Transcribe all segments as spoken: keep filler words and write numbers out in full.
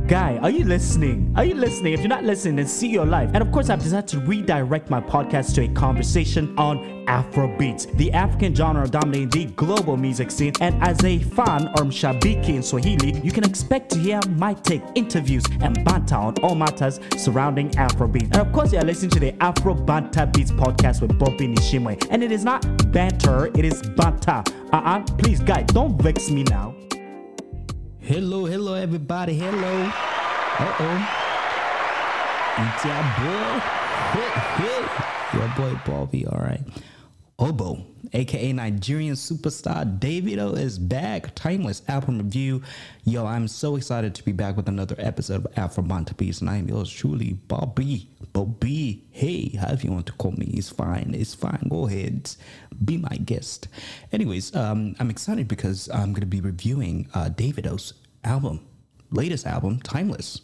Guy, are you listening? Are you listening? If you're not listening, then see your life. And of course, I've decided to redirect my podcast to a conversation on Afrobeats, the African genre dominating the global music scene. And as a fan or mshabiki in Swahili, you can expect to hear my take, interviews, and banter on all matters surrounding Afrobeats. And of course, you're listening to the Afro Banter Beats podcast with Bobby Nishimwe. And it is not banter, it is banter. Uh-uh, please, guy, don't vex me now. Hello, hello, everybody. Hello. Uh-oh. It's your boy. Hey, hey. Your boy Bobby, all right. Obo, a k a. Nigerian superstar Davido is back. Timeless album review. Yo, I'm so excited to be back with another episode of Afro Banter Beats. And I'm yours truly, Bobby. Bobby. Hey, however you want to call me. It's fine. It's fine. Go ahead. Be my guest. Anyways, um, I'm excited because I'm going to be reviewing uh, Davido's album, latest album, Timeless.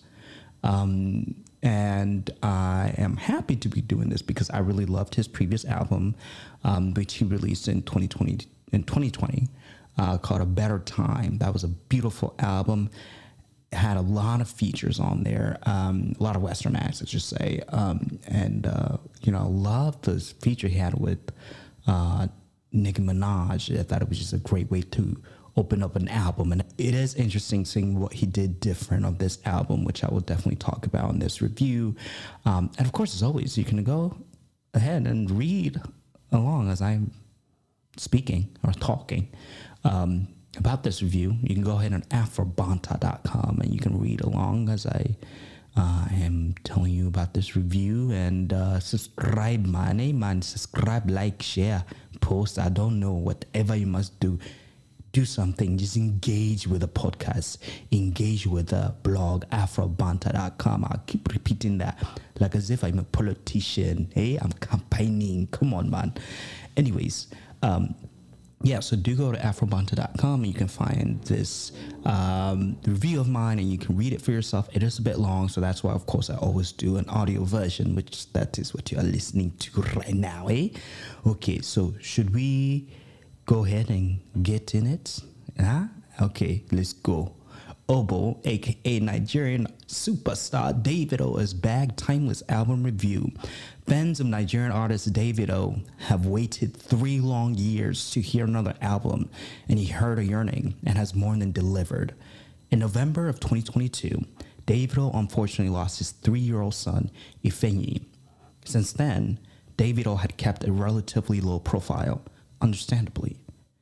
Um, and I am happy to be doing this because I really loved his previous album, um, which he released in twenty twenty, in twenty twenty uh, called A Better Time. That was a beautiful album. It had a lot of features on there, um, a lot of Western acts, let's just say. Um, and, uh, you know, I loved this feature he had with uh, Nicki Minaj. I thought it was just a great way to open up an album. And it is interesting seeing what he did different on this album, which I will definitely talk about in this review. Um, and of course, as always, you can go ahead and read along as I'm speaking or talking um, about this review. You can go ahead on afrobanta dot com and you can read along as I uh, am telling you about this review. And uh, subscribe, man. Man, subscribe, like, share, post. I don't know, whatever you must do. Do something, just engage with the podcast, engage with the blog, afrobanta dot com. I'll keep repeating that like as if I'm a politician. Hey, I'm campaigning. Come on, man. Anyways, um, yeah, so do go to afrobanta dot com and you can find this um, review of mine and you can read it for yourself. It is a bit long, so that's why, of course, I always do an audio version, which that is what you are listening to right now, eh? Okay, so should we go ahead and get in it? Huh? Okay, let's go. Obo, a k a. Nigerian superstar Davido is back. Timeless album review. Fans of Nigerian artist Davido have waited three long years to hear another album, and he heard a yearning and has more than delivered. In November of twenty twenty-two, Davido unfortunately lost his three-year-old son, Ifeanyi. Since then, Davido had kept a relatively low profile. Understandably,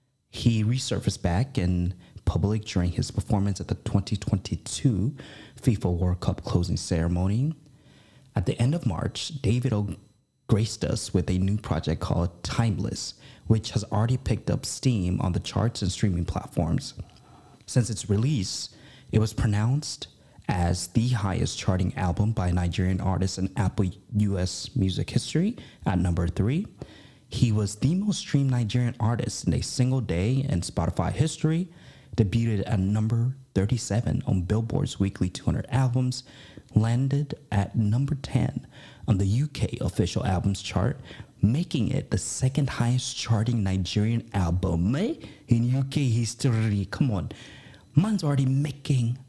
he resurfaced back in public during his performance at the twenty twenty-two FIFA World Cup closing ceremony. At the end of March, Davido graced us with a new project called Timeless, which has already picked up steam on the charts and streaming platforms. Since its release, it was pronounced as the highest charting album by a Nigerian artist in Apple U S music history at number three. He was the most streamed Nigerian artist in a single day in Spotify history, debuted at number thirty-seven on Billboard's weekly two hundred albums, landed at number ten on the U K official albums chart, making it the second highest charting Nigerian album eh? in U K history. Come on, man's already making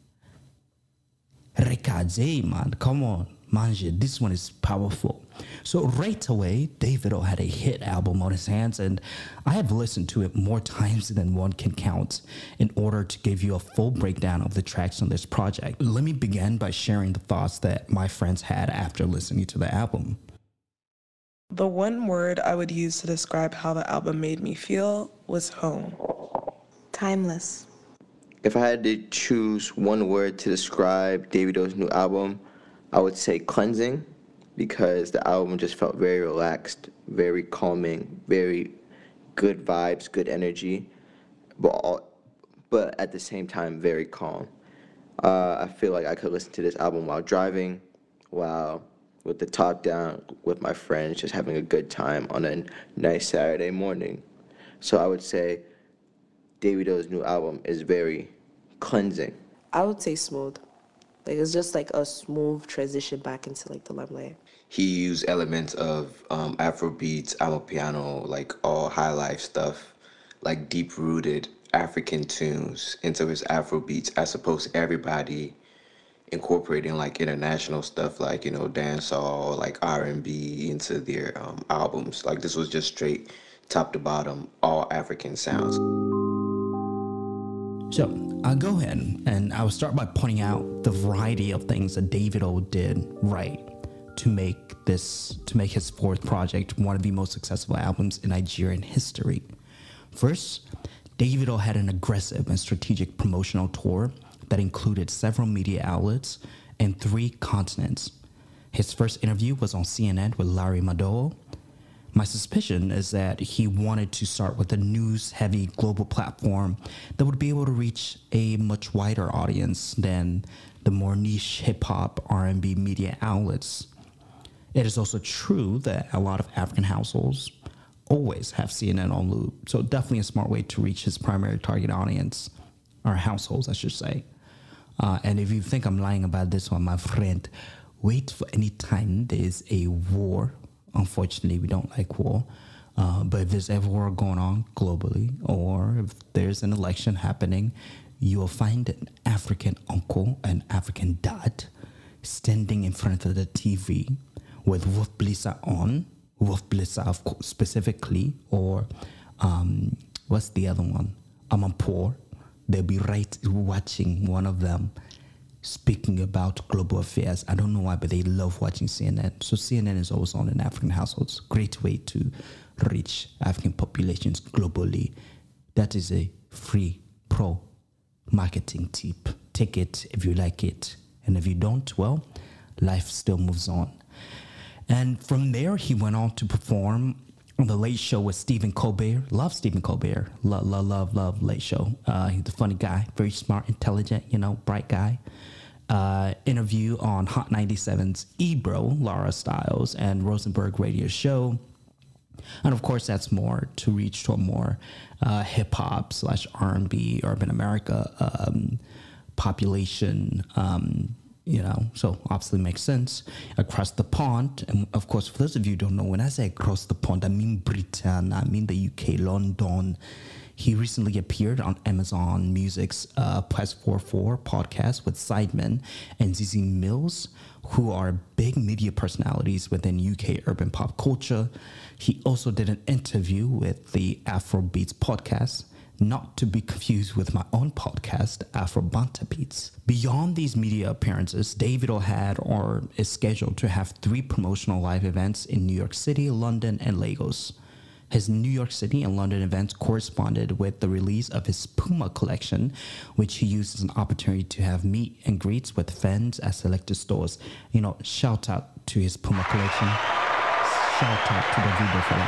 records, eh, man? Come on. Manje, this one is powerful. So right away, Davido had a hit album on his hands, and I have listened to it more times than one can count in order to give you a full breakdown of the tracks on this project. Let me begin by sharing the thoughts that my friends had after listening to the album. The one word I would use to describe how the album made me feel was home. Timeless. If I had to choose one word to describe Davido's new album, I would say cleansing, because the album just felt very relaxed, very calming, very good vibes, good energy, but all, but at the same time, very calm. Uh, I feel like I could listen to this album while driving, while with the top down, with my friends, just having a good time on a nice Saturday morning. So I would say Davido's new album is very cleansing. I would say smooth. Like, it's just like a smooth transition back into like the limelight. He used elements of um, Afrobeats, Amapiano, like all high life stuff, like deep rooted African tunes into his Afrobeats, as opposed to everybody incorporating like international stuff, like, you know, dancehall, like R and B into their um, albums. Like this was just straight top to bottom, all African sounds. So I'll go ahead and I'll start by pointing out the variety of things that Davido did right to make this, to make his fourth project one of the most successful albums in Nigerian history. First, Davido had an aggressive and strategic promotional tour that included several media outlets and three continents. His first interview was on C N N with Larry Madowo. My suspicion is that he wanted to start with a news-heavy global platform that would be able to reach a much wider audience than the more niche hip-hop, R and B media outlets. It is also true that a lot of African households always have C N N on loop, so definitely a smart way to reach his primary target audience, or households, I should say. Uh, and if you think I'm lying about this one, my friend, wait for any time there's a war. Unfortunately, we don't like war. Uh, but if there's ever war going on globally, or if there's an election happening, you will find an African uncle, an African dad, standing in front of the T V with Wolf Blitzer on, Wolf Blitzer of course, specifically, or um, what's the other one? Amanpour. They'll be right watching one of them speaking about global affairs. I don't know why, but they love watching C N N. So C N N is always on in African households. Great way to reach African populations globally. That is a free pro marketing tip. Take it if you like it. And if you don't, well, life still moves on. And from there, he went on to perform on The Late Show with Stephen Colbert. Love Stephen Colbert. Love, love, love, love Late Show. Uh, he's a funny guy, very smart, intelligent, you know, bright guy. Uh, interview on Hot ninety-seven's Ebro, Laura Stiles, and Rosenberg Radio Show. And of course, that's more to reach to a more uh, hip-hop slash R and B, urban America um, population, um, you know, so obviously makes sense. Across the pond, and of course, for those of you who don't know, when I say across the pond, I mean Britain, I mean the U K, London. He recently appeared on Amazon Music's uh, Press forty-four podcast with Sidemen and Z Z Mills, who are big media personalities within U K urban pop culture. He also did an interview with the Afrobeats podcast, not to be confused with my own podcast, Afro Banta Beats. Beyond these media appearances, Davido had or is scheduled to have three promotional live events in New York City, London, and Lagos. His New York City and London events corresponded with the release of his Puma collection, which he used as an opportunity to have meet and greets with fans at selected stores. You know, shout out to his Puma collection. Shout out to Davido for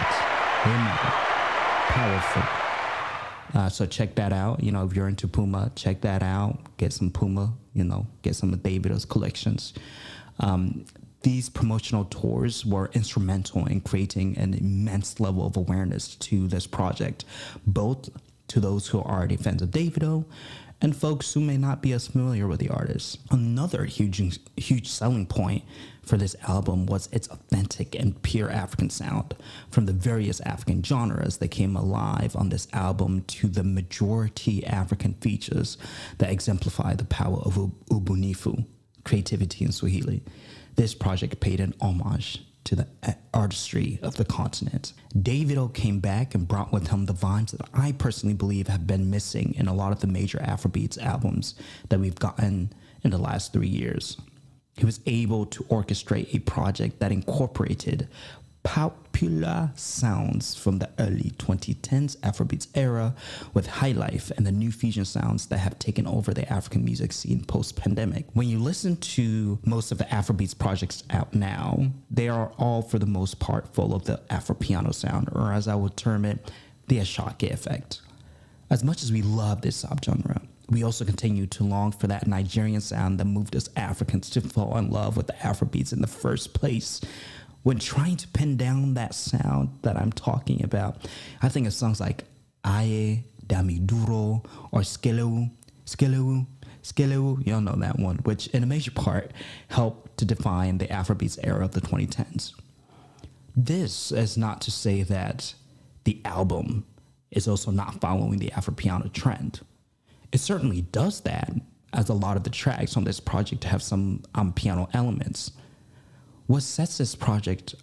that. Powerful. Uh, so check that out. You know, if you're into Puma, check that out. Get some Puma, you know, get some of Davido's collections. Um, These promotional tours were instrumental in creating an immense level of awareness to this project, both to those who are already fans of Davido and folks who may not be as familiar with the artist. Another huge, huge selling point for this album was its authentic and pure African sound, from the various African genres that came alive on this album to the majority African features that exemplify the power of Ubunifu, creativity in Swahili. This project paid an homage to the artistry of the continent. Davido came back and brought with him the vibes that I personally believe have been missing in a lot of the major Afrobeats albums that we've gotten in the last three years. He was able to orchestrate a project that incorporated popular sounds from the early twenty tens Afrobeats era with highlife and the new fusion sounds that have taken over the African music scene post-pandemic. When you listen to most of the Afrobeats projects out now, they are all for the most part full of the Afropiano sound, or as I would term it, the Ashake effect. As much as we love this subgenre, we also continue to long for that Nigerian sound that moved us Africans to fall in love with the Afrobeats in the first place. When trying to pin down that sound that I'm talking about, I think of songs like Aye, Damiduro, or Skelewu, Skelewu, Skelewu, you all know that one, which in a major part helped to define the Afrobeats era of the twenty tens. This is not to say that the album is also not following the Afropiano trend. It certainly does that, as a lot of the tracks on this project have some um, piano elements. What sets this project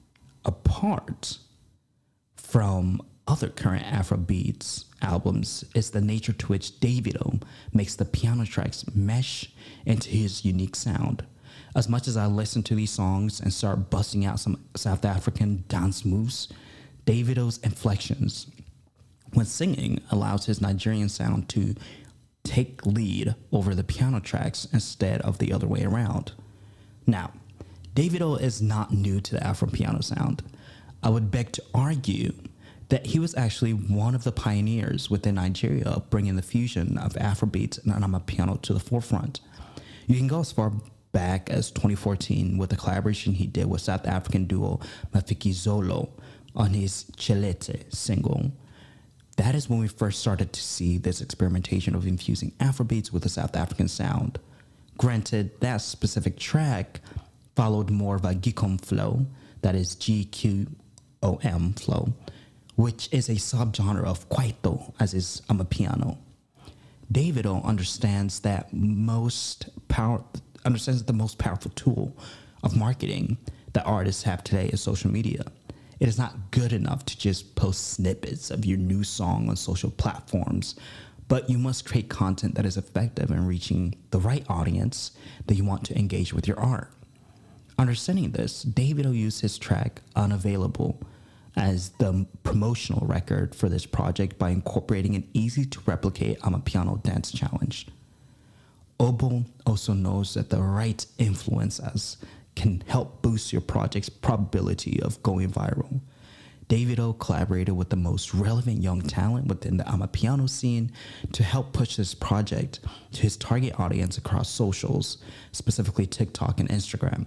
apart from other current Afrobeats albums is the nature to which Davido makes the piano tracks mesh into his unique sound. As much as I listen to these songs and start busting out some South African dance moves, Davido's inflections when singing allows his Nigerian sound to take lead over the piano tracks instead of the other way around. Now, Davido is not new to the Afro piano sound. I would beg to argue that he was actually one of the pioneers within Nigeria of bringing the fusion of Afrobeats and Amapiano to the forefront. You can go as far back as twenty fourteen with the collaboration he did with South African duo Mafikizolo on his Chelete single. That is when we first started to see this experimentation of infusing Afrobeats with a South African sound. Granted, that specific track followed more of a Giqom flow, that is G Q O M flow, which is a subgenre of Kwaito, as is Amapiano. Davido understands that most power understands that the most powerful tool of marketing that artists have today is social media. It is not good enough to just post snippets of your new song on social platforms, but you must create content that is effective in reaching the right audience that you want to engage with your art. Understanding this, Davido used his track Unavailable as the promotional record for this project by incorporating an easy-to-replicate Amapiano dance challenge. Obo also knows that the right influences can help boost your project's probability of going viral. Davido collaborated with the most relevant young talent within the Amapiano scene to help push this project to his target audience across socials, specifically TikTok and Instagram.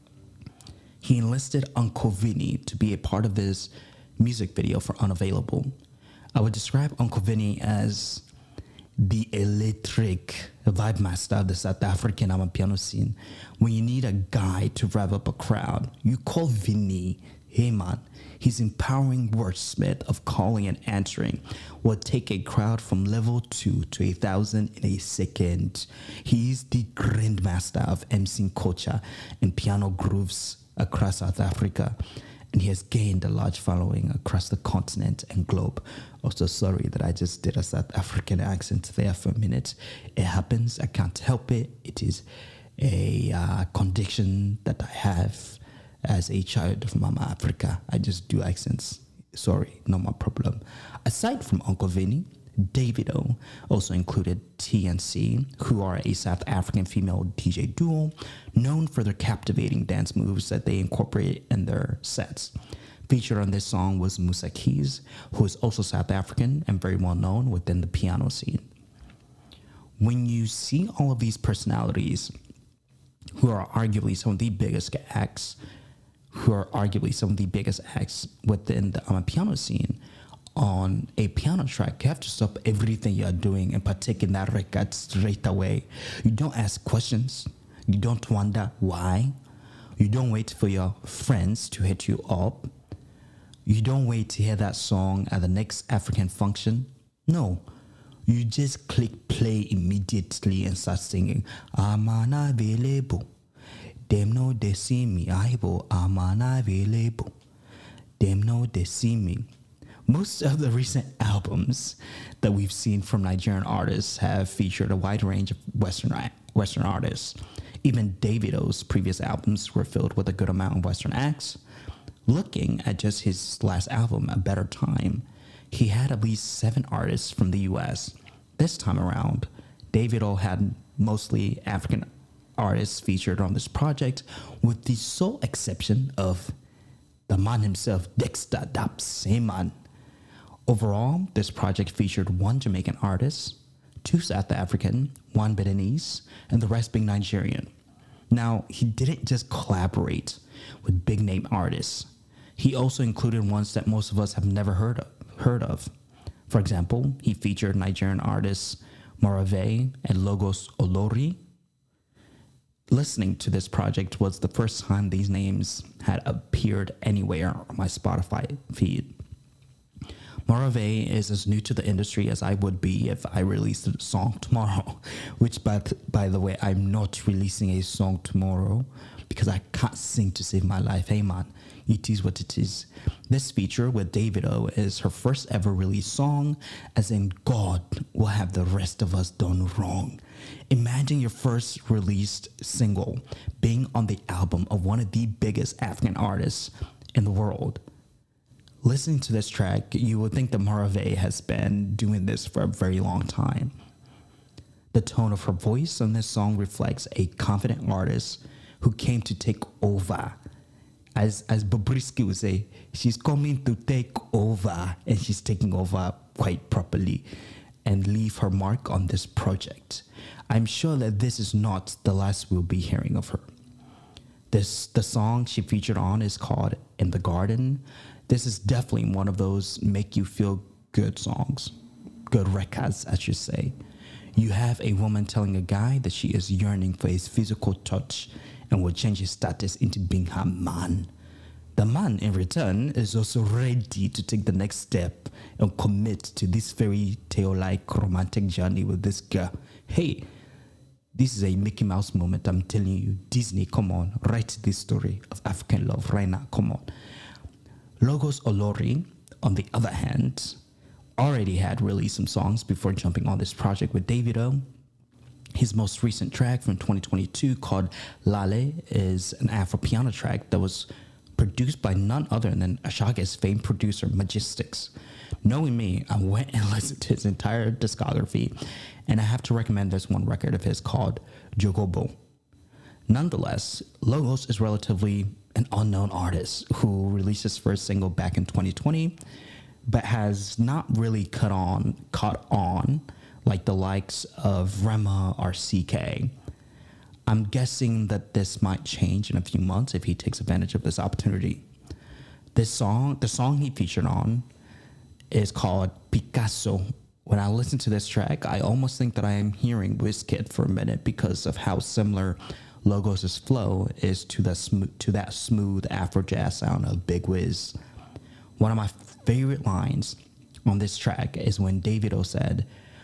He enlisted Uncle Vinny to be a part of this music video for Unavailable. I would describe Uncle Vinny as the electric vibe master of the South African Amapiano scene. When you need a guy to rev up a crowd, you call Vinny. Hey man, he's empowering wordsmith of calling and answering will take a crowd from level two to a thousand in a second. He's the grandmaster of emceeing culture and piano grooves across South Africa, and he has gained a large following across the continent and globe. Also, sorry that I just did a South African accent there for a minute. It happens. I can't help it. It is a uh, condition that I have as a child of Mama Africa. I just do accents. Sorry, not my problem. Aside from Uncle Vinny, Davido also included T N C, who are a South African female D J duo known for their captivating dance moves that they incorporate in their sets. Featured on this song was Musa Keys, who is also South African and very well known within the piano scene. When you see all of these personalities, who are arguably some of the biggest acts, who are arguably some of the biggest acts within the Amapiano scene, on a piano track, you have to stop everything you're doing and partake in that record straight away. You don't ask questions. You don't wonder why. You don't wait for your friends to hit you up. You don't wait to hear that song at the next African function. No. You just click play immediately and start singing. I'm unavailable. Them know they see me. I will. I'm unavailable. Them know they see me. Most of the recent albums that we've seen from Nigerian artists have featured a wide range of Western Western artists. Even Davido's previous albums were filled with a good amount of Western acts. Looking at just his last album, A Better Time, he had at least seven artists from the U S. This time around, Davido had mostly African artists featured on this project, with the sole exception of the man himself, Dexter Dapseman. Overall, this project featured one Jamaican artist, two South African, one Beninese, and the rest being Nigerian. Now, he didn't just collaborate with big-name artists. He also included ones that most of us have never heard of. Heard of. For example, he featured Nigerian artists Morave and Logos Olori. Listening to this project was the first time these names had appeared anywhere on my Spotify feed. Morave is as new to the industry as I would be if I released a song tomorrow, which, by, by the way, I'm not releasing a song tomorrow because I can't sing to save my life. Hey, man, it is what it is. This feature with Davido is her first ever released song, as in God will have the rest of us done wrong. Imagine your first released single being on the album of one of the biggest African artists in the world. Listening to this track, you would think that Morave has been doing this for a very long time. The tone of her voice on this song reflects a confident artist who came to take over. As as Bobrisky would say, she's coming to take over, and she's taking over quite properly and leave her mark on this project. I'm sure that this is not the last we'll be hearing of her. This the song she featured on is called In the Garden. This is definitely one of those make you feel good songs, good records, I should say. You have a woman telling a guy that she is yearning for his physical touch and will change his status into being her man. The man, in return, is also ready to take the next step and commit to this fairy tale-like romantic journey with this girl. Hey, this is a Mickey Mouse moment, I'm telling you. Disney, come on, write this story of African love right now, come on. Logos Olori, on the other hand, already had released some songs before jumping on this project with Davido. His most recent track from twenty twenty-two, called Lale, is an Afro-piano track that was produced by none other than Ashaga's famed producer, Majestics. Knowing me, I went and listened to his entire discography, and I have to recommend this one record of his called Jogobo. Nonetheless, Logos is relatively an unknown artist who released his first single back in twenty twenty, but has not really caught on, caught on like the likes of Rema or C K. I'm guessing that this might change in a few months if he takes advantage of this opportunity. This song, the song he featured on, is called Picasso. When I listen to this track, I almost think that I am hearing Wizkid for a minute because of how similar Logos' flow is to the sm- to that smooth Afro jazz sound of Big Wiz. One of my favorite lines on this track is when Davido said,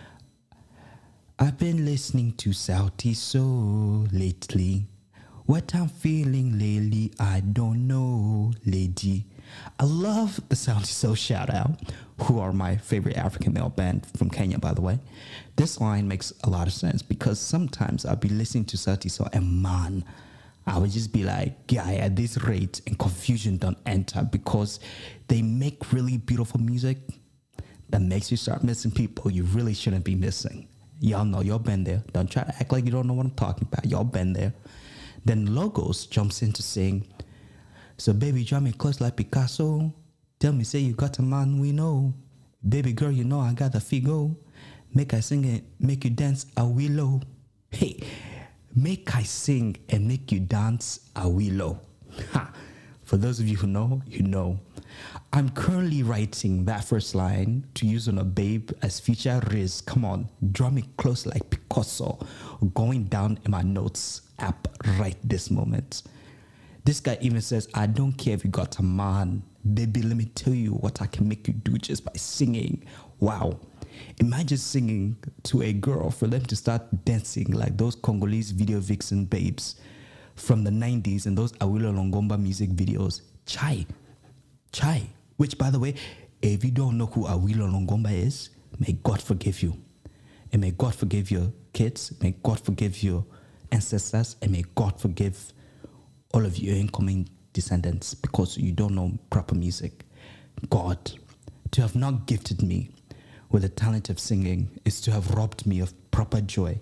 "I've been listening to Sauti Soul lately. What I'm feeling lately, I don't know, lady." I love the Sauti Soul shout out, who are my favorite African male band from Kenya, by the way. This line makes a lot of sense because sometimes I'll be listening to Sauti Soul and man, I would just be like, guy, at this rate, and confusion don't enter because they make really beautiful music that makes you start missing people you really shouldn't be missing. Y'all know, y'all been there. Don't try to act like you don't know what I'm talking about. Y'all been there. Then Logos jumps in to sing, "So baby, draw me close like Picasso. Tell me, say you got a man we know. Baby girl, you know I got the figo. Make I sing it, make you dance a willow." Hey, make I sing and make you dance a willow. Ha! For those of you who know, you know. I'm currently writing that first line to use on a babe as feature Riz. Come on, draw me close like Picasso. Going down in my notes app right this moment. This guy even says, "I don't care if you got a man. Baby, let me tell you what I can make you do just by singing." Wow. Imagine singing to a girl for them to start dancing like those Congolese video vixen babes from the nineties and those Awilo Longomba music videos. Chai. Chai. Which, by the way, if you don't know who Awilo Longomba is, may God forgive you. And may God forgive your kids. May God forgive your ancestors. And may God forgive all of your incoming descendants because you don't know proper music. God, to have not gifted me with the talent of singing is to have robbed me of proper joy.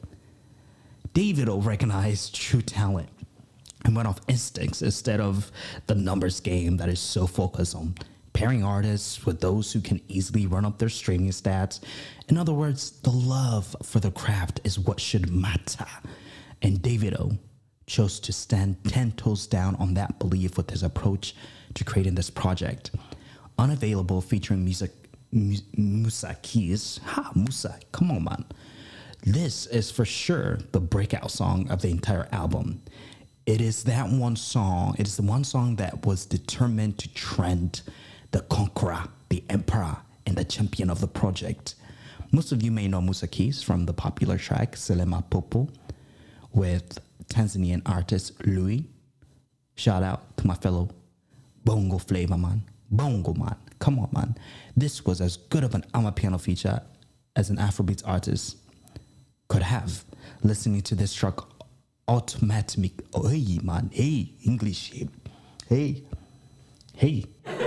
Davido recognized true talent and went off instincts instead of the numbers game that is so focused on pairing artists with those who can easily run up their streaming stats. In other words, the love for the craft is what should matter. And Davido chose to stand ten toes down on that belief with his approach to creating this project. Unavailable, featuring music, mu- Musa Keys. Ha, Musa, come on, man. This is for sure the breakout song of the entire album. It is that one song, it is the one song that was determined to trend the conqueror, the emperor, and the champion of the project. Most of you may know Musa Keys from the popular track Selema Popo with Tanzanian artist Louis. Shout out to my fellow Bongo Flavor man. Bongo man. Come on, man. This was as good of an Amapiano feature as an Afrobeats artist could have. Listening to this track automatic. Oh, hey, man. Hey, English. Hey. Hey.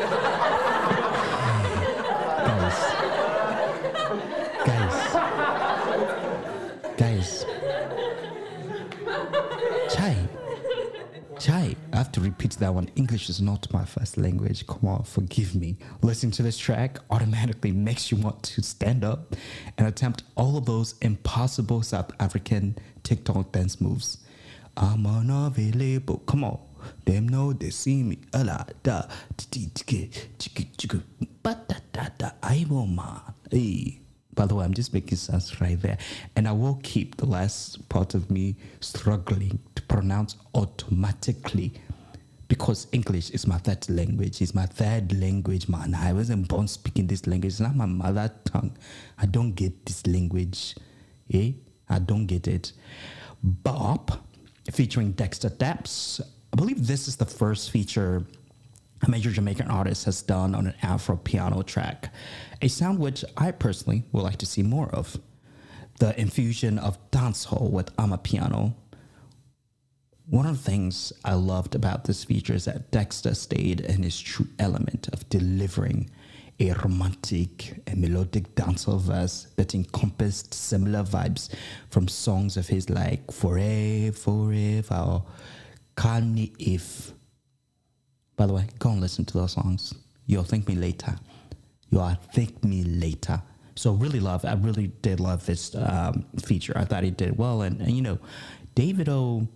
Guys. Guys. Guys. Chai. Chai. I have to repeat that one. English is not my first language. Come on, forgive me. Listening to this track automatically makes you want to stand up and attempt all of those impossible South African TikTok dance moves. I'm unavailable. Come on. Them know they see me. A la da. I will man. Hey. By the way, I'm just making sense right there. And I will keep the last part of me struggling to pronounce automatically because English is my third language. It's my third language, man. I wasn't born speaking this language. It's not my mother tongue. I don't get this language. Eh? I don't get it. Bop, featuring Dexter Daps. I believe this is the first feature a major Jamaican artist has done on an Afro piano track, a sound which I personally would like to see more of. The infusion of dancehall with Amapiano. One of the things I loved about this feature is that Dexter stayed in his true element of delivering a romantic and melodic dancehall verse that encompassed similar vibes from songs of his like Forever, Forever, or Call Me If. By the way, go and listen to those songs. You'll thank me later. You'll thank me later. So really love, I really did love this um, feature. I thought he did well. And, and you know, Davido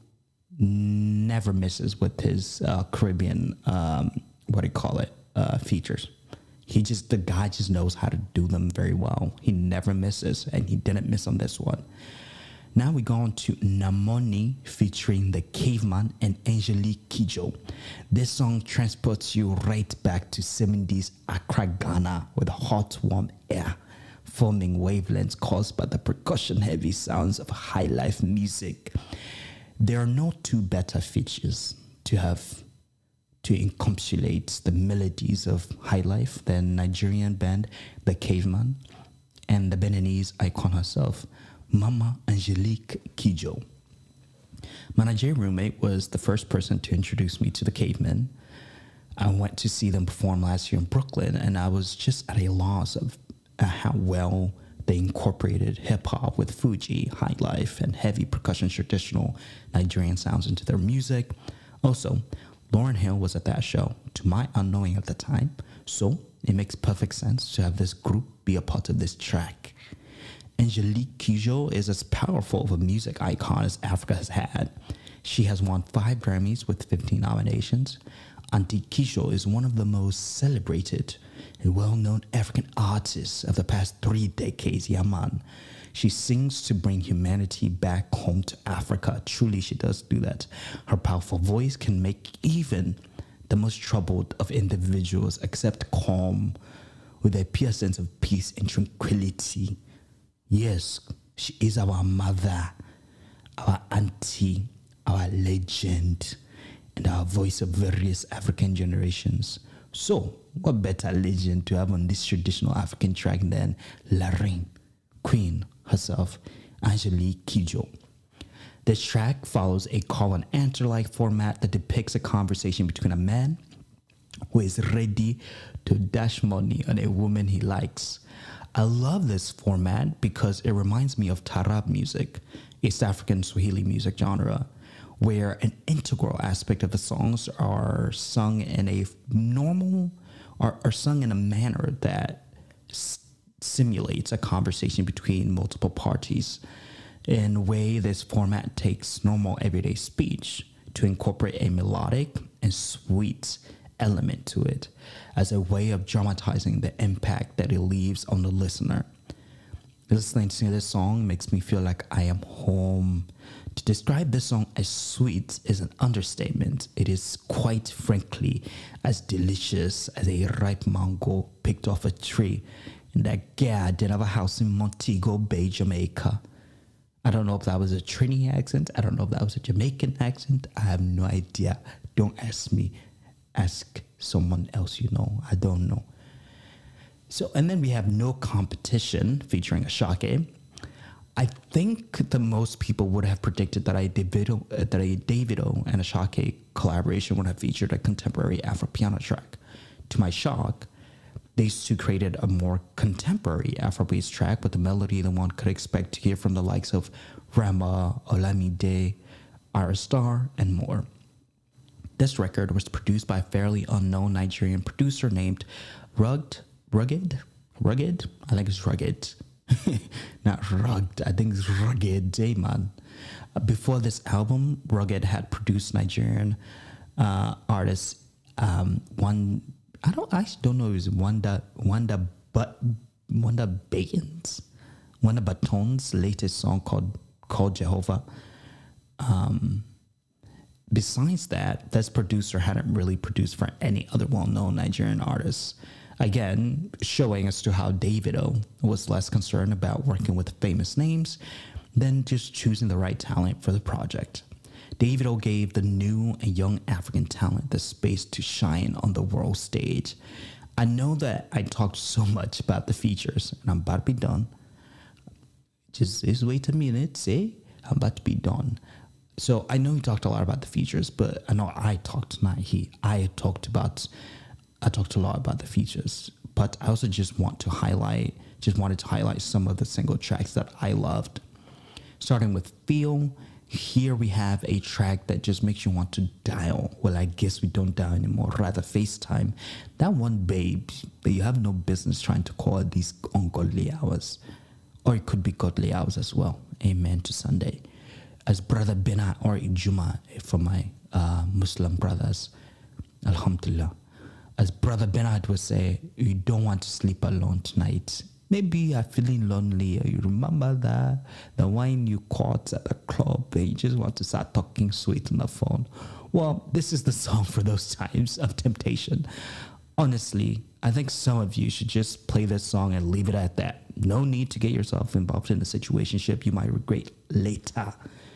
never misses with his uh, Caribbean, um, what do you call it, uh, features. He just, the guy just knows how to do them very well. He never misses, and he didn't miss on this one. Now we go on to Namoni featuring The Caveman and Angelique Kidjo. This song transports you right back to seventies Accra, Ghana with hot, warm air, forming wavelengths caused by the percussion-heavy sounds of high life music. There are no two better features to have to encapsulate the melodies of high life than Nigerian band The Caveman and the Beninese icon herself, Mama Angelique Kidjo. My Nigerian roommate was the first person to introduce me to the Cavemen. I went to see them perform last year in Brooklyn, and I was just at a loss of uh, how well they incorporated hip-hop with Fuji, high life, and heavy percussion traditional Nigerian sounds into their music. Also, Lauryn Hill was at that show, to my unknowing at the time, so it makes perfect sense to have this group be a part of this track. Angelique Kidjo is as powerful of a music icon as Africa has had. She has won five Grammys with fifteen nominations. Auntie Kidjo is one of the most celebrated and well-known African artists of the past three decades, yeah man. She sings to bring humanity back home to Africa. Truly, she does do that. Her powerful voice can make even the most troubled of individuals accept calm with a pure sense of peace and tranquility. Yes, she is our mother, our auntie, our legend, and our voice of various African generations. So, what better legend to have on this traditional African track than La Reine, Queen herself, Angelique Kidjo. This track follows a call and answer-like format that depicts a conversation between a man who is ready to dash money on a woman he likes. I love this format because it reminds me of Tarab music, East African Swahili music genre, where an integral aspect of the songs are sung in a normal, or are sung in a manner that s- simulates a conversation between multiple parties. In a way, this format takes normal everyday speech to incorporate a melodic and sweet element to it as a way of dramatizing the impact that it leaves on the listener. Listening to this song makes me feel like I am home To describe this song as sweet is an understatement. It is quite frankly as delicious as a ripe mango picked off a tree in that garden of a house in Montego Bay, Jamaica. I don't know if that was a Trini accent. I don't know if that was a Jamaican accent. I have no idea. Don't ask me. Ask someone else you know. I don't know. So, and then we have No Competition featuring Ashake. I think the most people would have predicted that a Davido, uh, that a Davido and Ashake collaboration would have featured a contemporary Afropiano track. To my shock, these two created a more contemporary Afrobeats track with the melody that one could expect to hear from the likes of Rema, Olamide, Ara Star, and more. This record was produced by a fairly unknown Nigerian producer named Rugged, Rugged, Rugged. I think it's Rugged. Not rugged, I think it's Rugged, hey man. Uh, before this album, Rugged had produced Nigerian uh, artist um, one. I don't. I actually don't know. It was Wanda Wanda but Wanda Bacon's Wanda Baton's latest song called called Jehovah. Um, besides that, this producer hadn't really produced for any other well-known Nigerian artists. Again, showing as to how Davido was less concerned about working with famous names than just choosing the right talent for the project. Davido gave the new and young African talent the space to shine on the world stage. I know that I talked so much about the features, and I'm about to be done. Just, just wait a minute, see? I'm about to be done. So I know he talked a lot about the features, but I know I talked, not he. I talked about... I talked a lot about the features, but I also just want to highlight, just wanted to highlight some of the single tracks that I loved. Starting with Feel, here we have a track that just makes you want to dial. Well, I guess we don't dial anymore, rather FaceTime. That one babe, but you have no business trying to call at these ungodly hours. Or it could be godly hours as well. Amen to Sunday. As Brother Bina or Ijuma for my uh, Muslim brothers. Alhamdulillah. As Brother Bernard would say, you don't want to sleep alone tonight. Maybe you're feeling lonely, or you remember that the wine you caught at the club and you just want to start talking sweet on the phone. Well, this is the song for those times of temptation. Honestly, I think some of you should just play this song and leave it at that. No need to get yourself involved in a situationship you might regret later.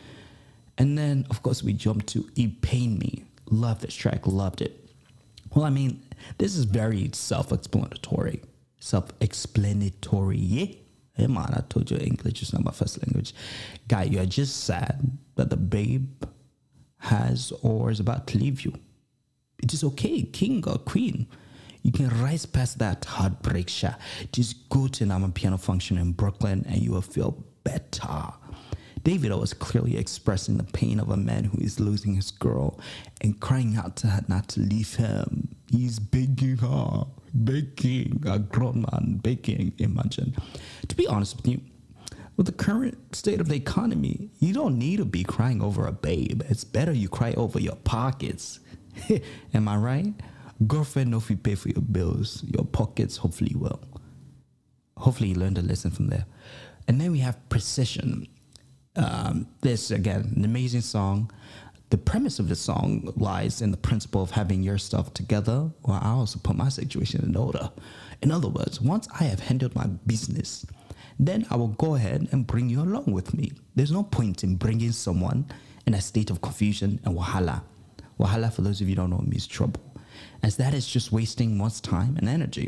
And then, of course, we jump to E Pain Me. Love this track, loved it. Well, I mean, this is very self-explanatory. Self-explanatory. Yeah. Hey, man, I told you English is not my first language. Guy, you're just sad that the babe has or is about to leave you. It is okay, king or queen. You can rise past that heartbreak shot. Just go to an Amapiano function in Brooklyn and you will feel better. Davido was clearly expressing the pain of a man who is losing his girl and crying out to her not to leave him. He's begging her, begging, a grown man begging, imagine. To be honest with you, with the current state of the economy, you don't need to be crying over a babe. It's better you cry over your pockets. Am I right? Girlfriend, no, if you pay for your bills, your pockets hopefully will. Hopefully you learned a lesson from there. And then we have Precision. Um, this, again, an amazing song. The premise of the song lies in the principle of having your stuff together, while I also put my situation in order. In other words, once I have handled my business, then I will go ahead and bring you along with me. There's no point in bringing someone in a state of confusion and wahala. Wahala, for those of you who don't know, means trouble, as that is just wasting one's time and energy.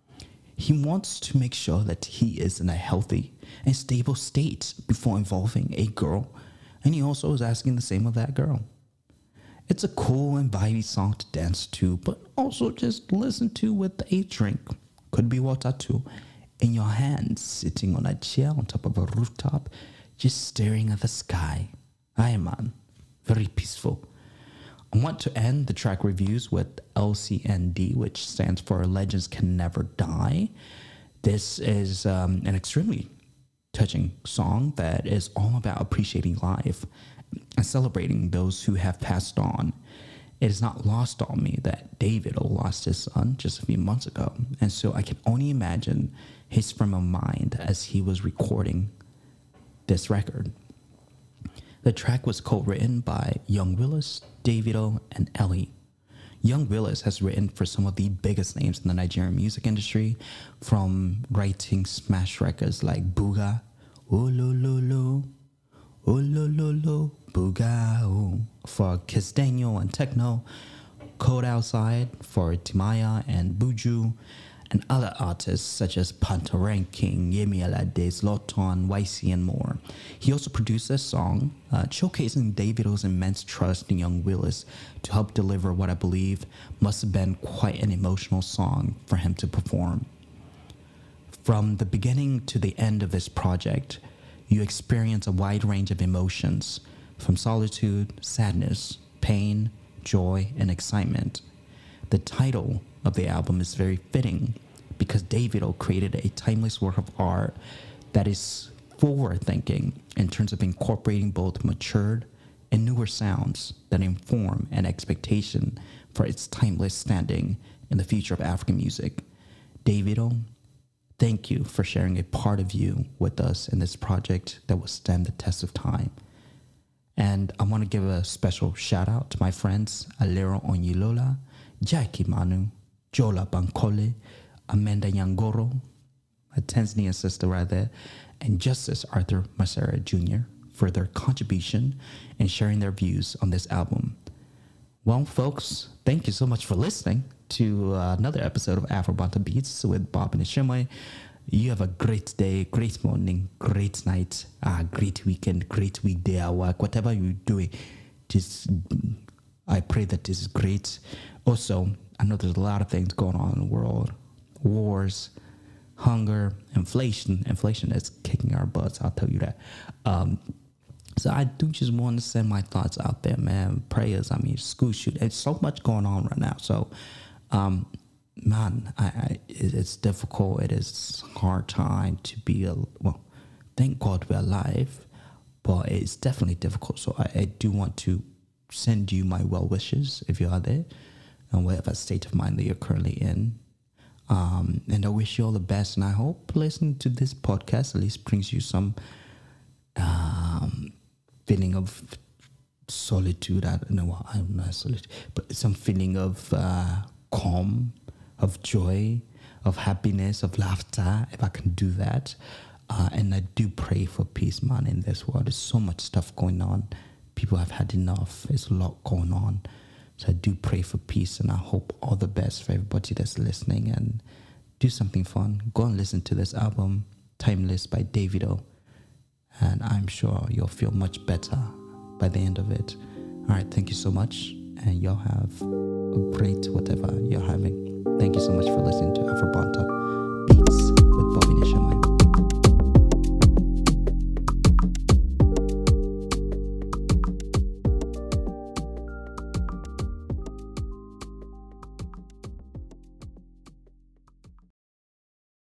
He wants to make sure that he is in a healthy and stable state before involving a girl, and he also is asking the same of that girl. It's a cool and vibey song to dance to, but also just listen to with a drink, could be water too, in your hands, sitting on a chair on top of a rooftop, just staring at the sky. Aye, man, very peaceful. I want to end the track reviews with L C N D, which stands for Legends Can Never Die. This is um, an extremely touching song that is all about appreciating life and celebrating those who have passed on. It is not lost on me that Davido lost his son just a few months ago, and so I can only imagine his frame of mind as he was recording this record. The track was co-written by Young Willis, Davido, and Ellie. Young Willis has written for some of the biggest names in the Nigerian music industry, from writing smash records like Booga, Oh Lo Lo Lo, Oh Lo Lo Lo, Booga, oh, for Kiss Daniel and Techno, Code Outside for Timaya and Buju, and other artists such as Panta Ranking, Yemi Alade, Zlatan, Y C, and more. He also produced a song uh, showcasing Davido's immense trust in Young Willis to help deliver what I believe must have been quite an emotional song for him to perform. From the beginning to the end of this project, you experience a wide range of emotions, from solitude, sadness, pain, joy, and excitement. The title of the album is very fitting because Davido created a timeless work of art that is forward-thinking in terms of incorporating both matured and newer sounds that inform an expectation for its timeless standing in the future of African music. Davido, thank you for sharing a part of you with us in this project that will stand the test of time. And I want to give a special shout out to my friends Alero Onyilola, Jackie Manu, Jola Bankole, Amanda Nyangoro, my Tanzanian sister right there, and Justice Arthur Masera Junior for their contribution and sharing their views on this album. Well, folks, thank you so much for listening to uh, another episode of Afro-Banta Beats with Bob and Ishimwe. You have a great day, great morning, great night, uh, great weekend, great weekday at work, whatever you're doing. Just, I pray that this is great. Also, I know there's a lot of things going on in the world. Wars, hunger, inflation. Inflation is kicking our butts, I'll tell you that. Um, so I do just want to send my thoughts out there, man. Prayers, I mean, school shoot. There's so much going on right now. So, um, man, I, I, it's difficult. It is a hard time to be, a, well, thank God we're alive, but it's definitely difficult. So I, I do want to send you my well wishes if you are there, and whatever state of mind that you're currently in. Um, and I wish you all the best. And I hope listening to this podcast at least brings you some um, feeling of solitude. I don't know, I'm not solitude, but some feeling of uh, calm, of joy, of happiness, of laughter, if I can do that. Uh, and I do pray for peace, man, in this world. There's so much stuff going on. People have had enough. There's a lot going on. So I do pray for peace, and I hope all the best for everybody that's listening. And do something fun. Go and listen to this album, Timeless by Davido. And I'm sure you'll feel much better by the end of it. All right, thank you so much. And y'all have a great whatever you're having. Thank you so much for listening to Afro-Banta Beats.